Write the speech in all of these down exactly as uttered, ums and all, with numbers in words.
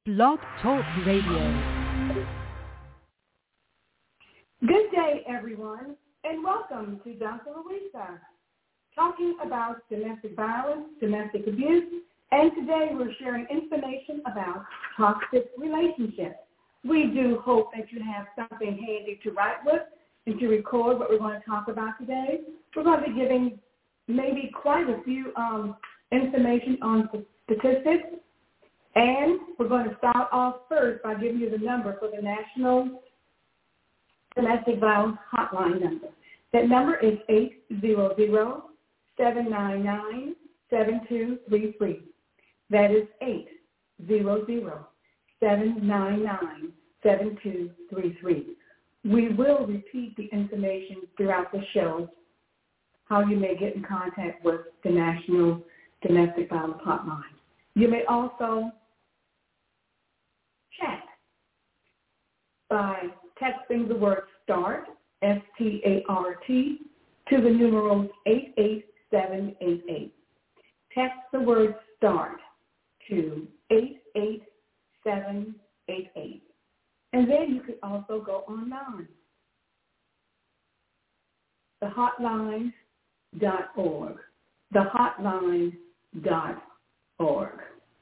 Blog Talk Radio. Good day, everyone, and welcome to Doctor Louisa, talking about domestic violence, domestic abuse, and today we're sharing information about toxic relationships. We do hope that you have something handy to write with and to record what we're going to talk about today. We're going to be giving maybe quite a few um, information on statistics, and we're going to start off first by giving you the number for the National Domestic Violence Hotline number. That number is eight hundred, seven nine nine, seven two three three. That is eight hundred, seven nine nine, seven two three three. We will repeat the information throughout the show, how you may get in contact with the National Domestic Violence Hotline. You may also chat by texting the word START, S T A R T, to the numerals eight eight seven eight eight. Text the word START to eight eight seven eight eight. And then you can also go online. The hotline dot org. The hotline dot org.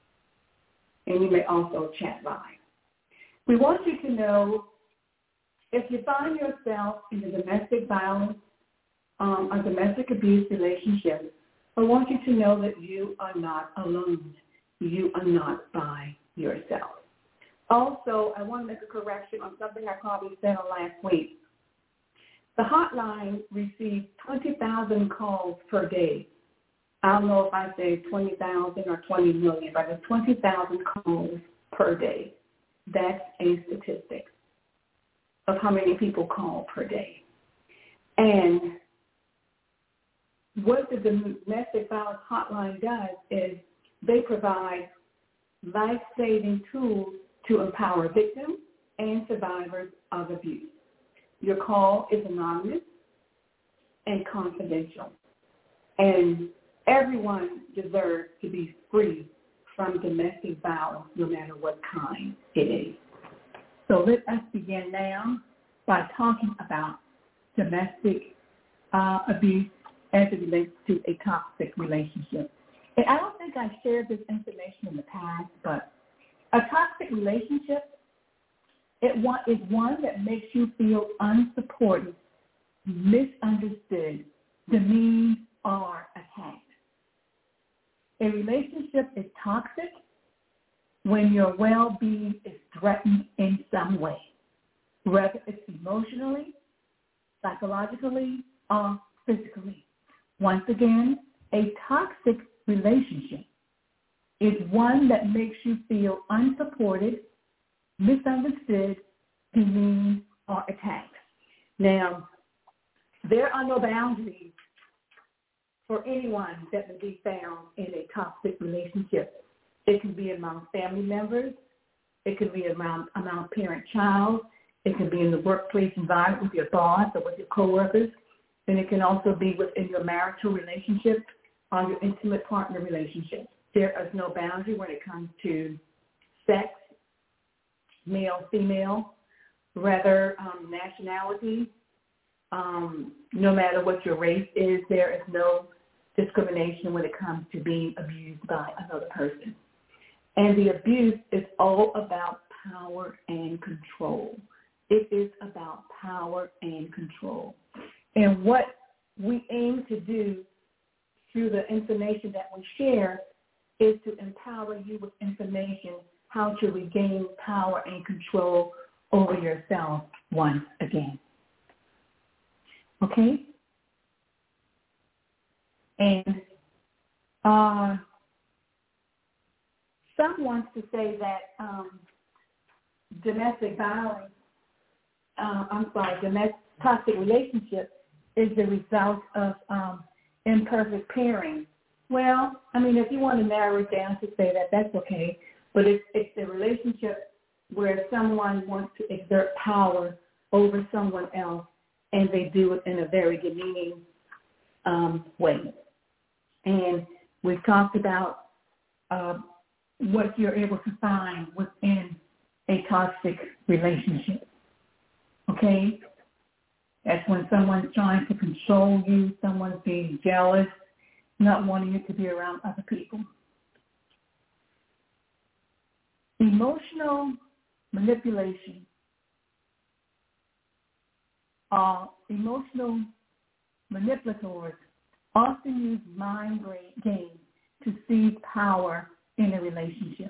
And you may also chat live. We want you to know if you find yourself in a domestic violence, um, a domestic abuse relationship, I want you to know that you are not alone. You are not by yourself. Also, I want to make a correction on something I probably said on last week. The hotline receives twenty thousand calls per day. I don't know if I say twenty thousand or twenty million, but it's twenty thousand calls per day. That's a statistic of how many people call per day. And what the domestic violence hotline does is they provide life-saving tools to empower victims and survivors of abuse. Your call is anonymous and confidential. And everyone deserves to be free from domestic violence, no matter what kind it is. So let us begin now by talking about domestic uh, abuse as it relates to a toxic relationship. And I don't think I shared this information in the past, but a toxic relationship it one, is one that makes you feel unsupported, misunderstood, demeaned, or attacked. A relationship is toxic when your well-being is threatened in some way, whether it's emotionally, psychologically, or physically. Once again, a toxic relationship is one that makes you feel unsupported, misunderstood, demeaned, or attacked. Now, there are no boundaries for anyone that may be found in a toxic relationship. It can be among family members. It can be among, among parent-child. It can be in the workplace environment with your boss or with your coworkers. And it can also be within your marital relationship or your intimate partner relationship. There is no boundary when it comes to sex, male, female, rather um, nationality. Um, no matter what your race is, there is no discrimination when it comes to being abused by another person. And the abuse is all about power and control. It is about power and control. And what we aim to do through the information that we share is to empower you with information how to regain power and control over yourself once again. Okay? And uh, some wants to say that um, domestic violence, uh, I'm sorry, domestic toxic relationship is the result of um, imperfect pairing. Well, I mean, if you want to narrow it down to say that, that's okay. But it's, it's a relationship where someone wants to exert power over someone else, and they do it in a very demeaning um, way. And we've talked about uh, what you're able to find within toxic relationship. Okay? That's when someone's trying to control you, someone's being jealous, not wanting you to be around other people. Emotional manipulation. Uh, emotional manipulators often use mind games to seize power in a relationship.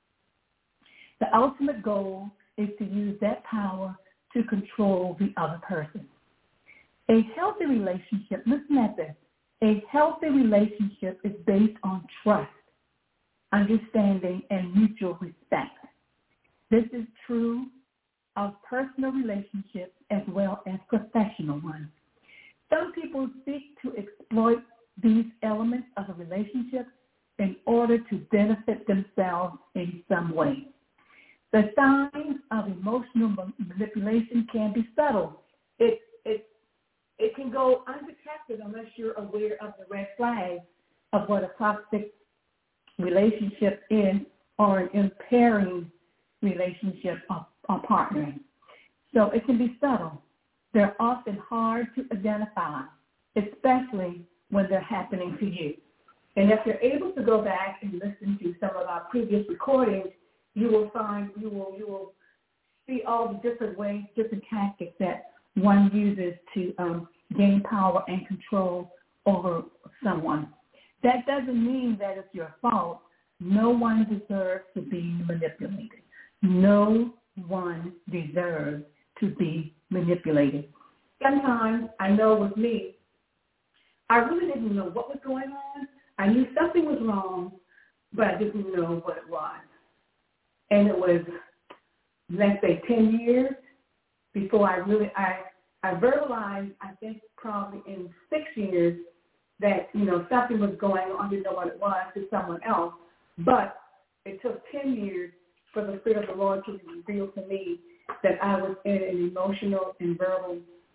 The ultimate goal is to use that power to control the other person. A healthy relationship, listen at this, a healthy relationship is based on trust, understanding, and mutual respect. This is true of personal relationships as well as professional ones. Some people seek to exploit these elements of a relationship in order to benefit themselves in some way. The signs of emotional manipulation can be subtle. It, it, it can go undetected unless you're aware of the red flags of what a toxic relationship is or an impairing relationship or, or partnering. So it can be subtle. They're often hard to identify, especially when they're happening to you. And if you're able to go back and listen to some of our previous recordings, you will find, you will, you will see all the different ways, different tactics that one uses to um, gain power and control over someone. That doesn't mean that it's your fault. No one deserves to be manipulated. No one deserves to be manipulated. Sometimes, I know with me, I really didn't know what was going on. I knew something was wrong, but I didn't know what it was. And it was, let's say, ten years before I really, I, I verbalized, I think probably in six years, that, you know, something was going on, I didn't know what it was, to someone else. But it took ten years for the Spirit of the Lord to reveal to me that I was in an emotional and verbal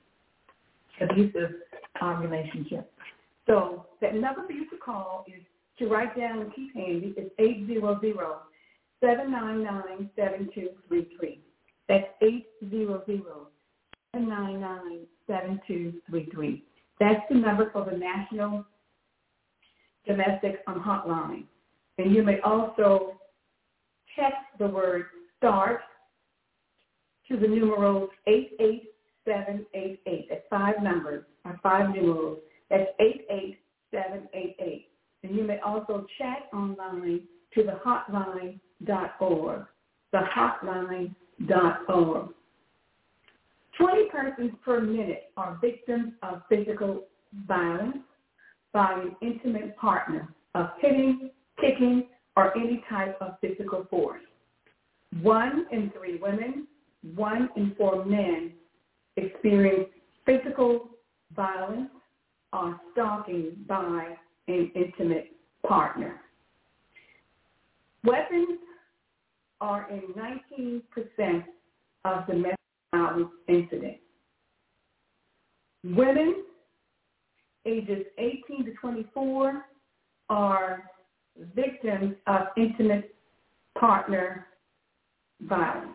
abusive uh, relationship. So that number for you to call is, to write down and keep handy, is eight hundred, seven nine nine, seven two three three. That's eight hundred, seven nine nine, seven two three three. That's the number for the National Domestic um, Hotline. And you may also text the word START to the numerals eight eight seven eight eight. That's five numbers, or five numerals. That's eight eight seven eight eight. And you may also chat online to the hotline dot org, the hotline dot org. twenty persons per minute are victims of physical violence by an intimate partner, of hitting, kicking, or any type of physical force. One in three women, one in four men experience physical violence or stalking by an intimate partner. Weapons are in nineteen percent of domestic violence incidents. Women ages eighteen to twenty-four are victims of intimate partner violence.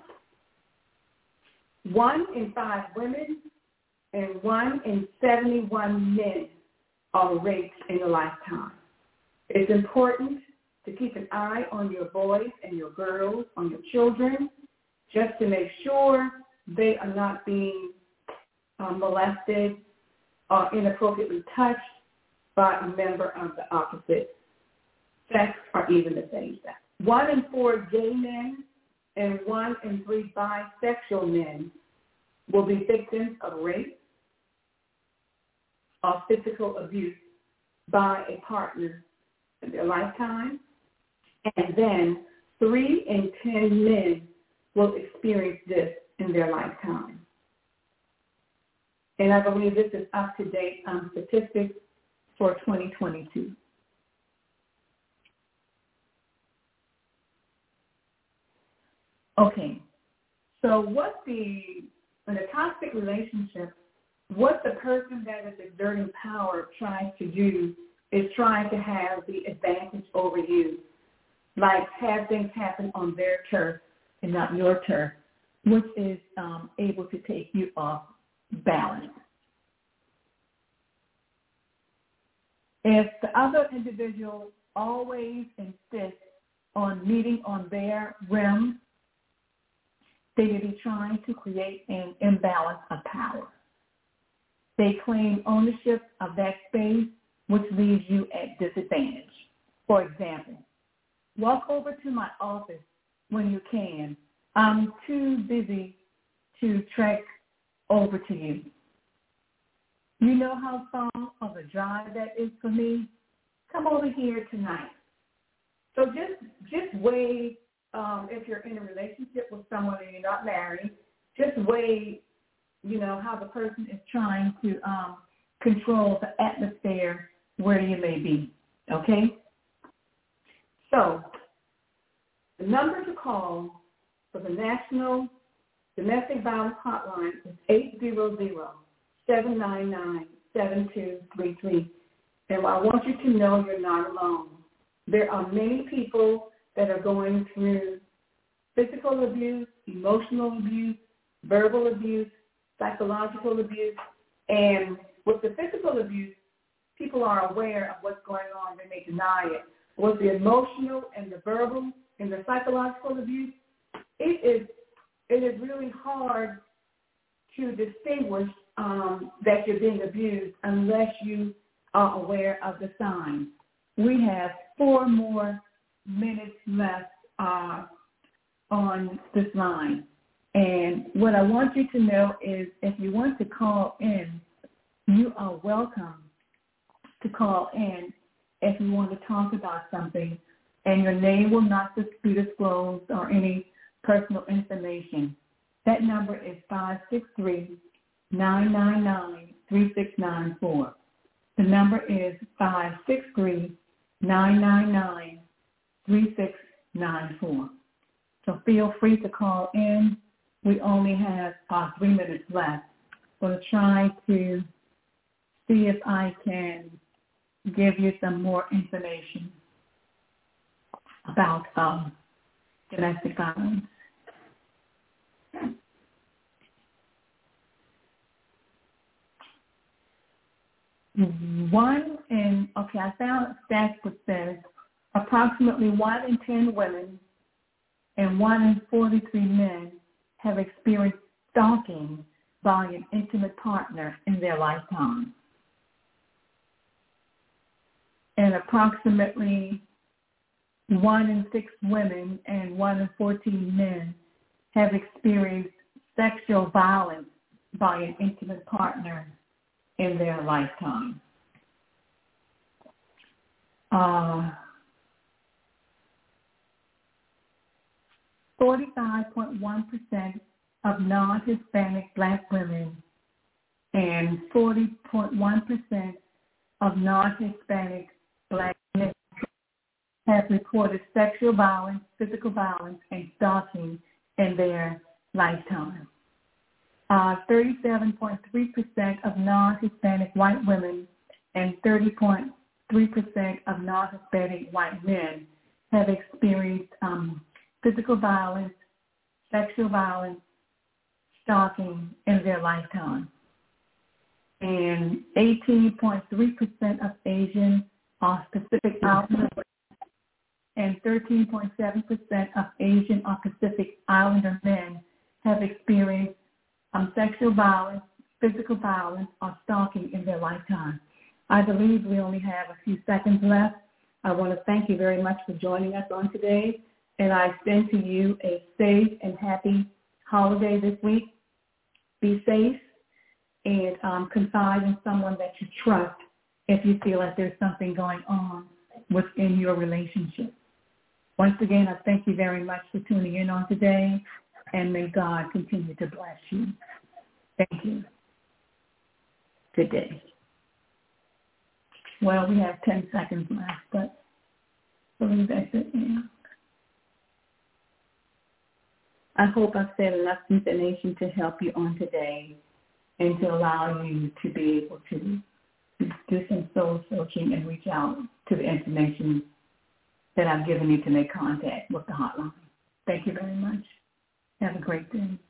One in five women and one in seventy-one men are raped in a lifetime. It's important to keep an eye on your boys and your girls, on your children, just to make sure they are not being uh, molested or inappropriately touched by a member of the opposite sex or even the same sex. One in four gay men and one in three bisexual men will be victims of rape or physical abuse by a partner in their lifetime. And then three in ten men will experience this in their lifetime. And I believe this is up-to-date um, statistics for twenty twenty-two. Okay, so what the, in a toxic relationship, what the person that is exerting power tries to do is trying to have the advantage over you, like have things happen on their turf and not your turf, which is um, able to take you off balance. If the other individual always insists on meeting on their rim, they may be trying to create an imbalance of power. They claim ownership of that space, which leaves you at disadvantage. For example, walk over to my office when you can. I'm too busy to trek over to you. You know how far of a drive that is for me? Come over here tonight. So just just weigh, um, if you're in a relationship with someone and you're not married, just weigh, you know, how the person is trying to um, control the atmosphere where you may be, okay? So the number to call for the National Domestic Violence Hotline is eight hundred, seven nine nine, seven two three three. And I want you to know you're not alone. There are many people that are going through physical abuse, emotional abuse, verbal abuse, psychological abuse. And with the physical abuse, people are aware of what's going on. They may deny it. With the emotional and the verbal and the psychological abuse, it is it is really hard to distinguish um, that you're being abused unless you are aware of the signs. We have four more minutes left uh, on this line. And what I want you to know is if you want to call in, you are welcome to call in if you want to talk about something, and your name will not be disclosed or any personal information. That number is five six three, nine nine nine, three six nine four. The number is five six three, nine nine nine, three six nine four. So feel free to call in. We only have uh, three minutes left. I'm going to try to see if I can give you some more information about um, domestic violence. One in, okay, I found stats that says approximately one in ten women and one in forty-three men have experienced stalking by an intimate partner in their lifetime. And approximately one in six women and one in fourteen men have experienced sexual violence by an intimate partner in their lifetime. Uh, forty-five point one percent of non-Hispanic Black women and forty point one percent of non-Hispanic Black men have reported sexual violence, physical violence, and stalking in their lifetime. Uh, thirty-seven point three percent of non-Hispanic white women and thirty point three percent of non-Hispanic white men have experienced um, physical violence, sexual violence, stalking in their lifetime. And eighteen point three percent of Asian or Pacific Islanders and thirteen point seven percent of Asian or Pacific Islander men have experienced um, sexual violence, physical violence, or stalking in their lifetime. I believe we only have a few seconds left. I want to thank you very much for joining us on today, and I extend to you a safe and happy holiday this week. Be safe and um, confide in someone that you trust if you feel like there's something going on within your relationship. Once again, I thank you very much for tuning in on today, and may God continue to bless you. Thank you. Good day. Well, we have ten seconds left, but I believe that's it. Yeah. I hope I've said enough information to help you on today and to allow you to be able to do some soul searching and reach out to the information that I've given you to make contact with the hotline. Thank you very much. Have a great day.